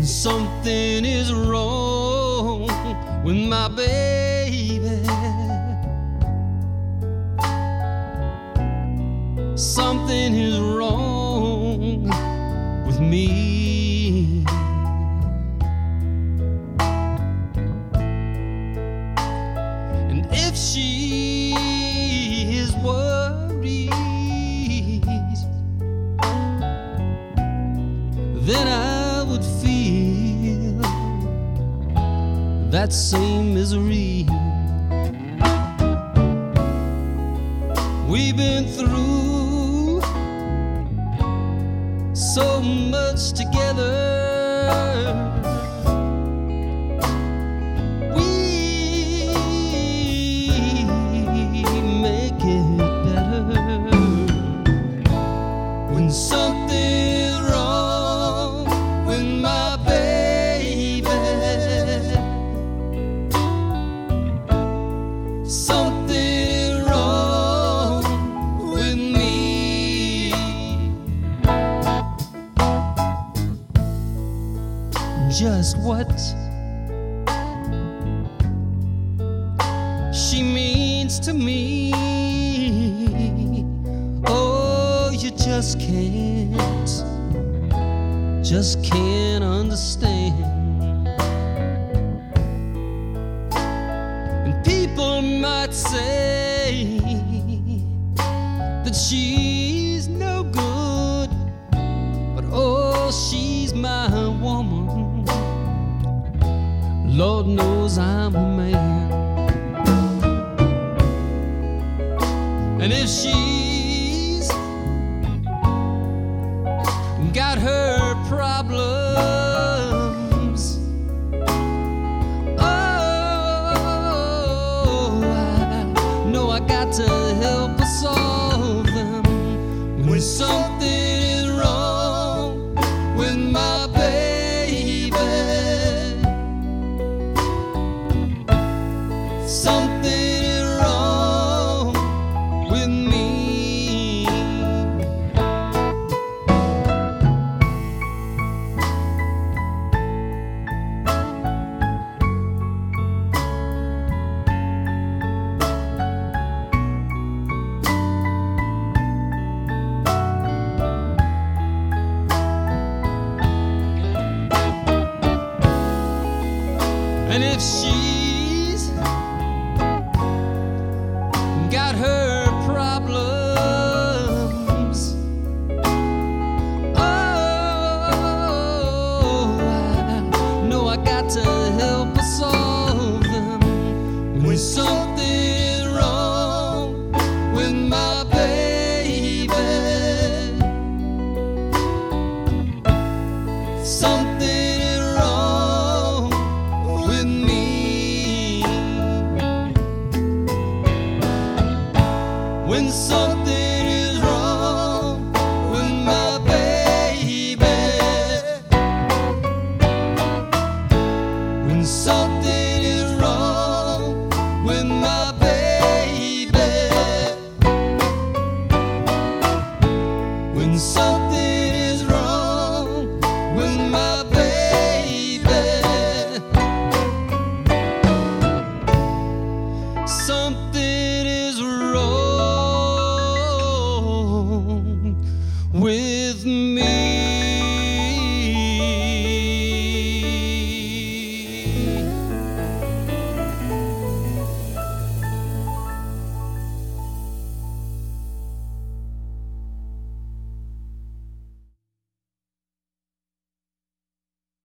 something is wrong with my baby. Something is wrong with me. And if she is worried, then I would feel that same misery. We've been through so much together. We make it better when something's wrong with my baby. Something wrong with me. Just what she means to me, oh, you just can't understand. And people might say that she's no good, but oh, she's my woman. Lord knows I'm a man. And if she's got her problems, oh, I know I got to help her solve them. When something is wrong with my baby, something is wrong with me. And if she's got her problems, oh, I know I got to help her solve them. When something's wrong with my baby, something is wrong with me. When something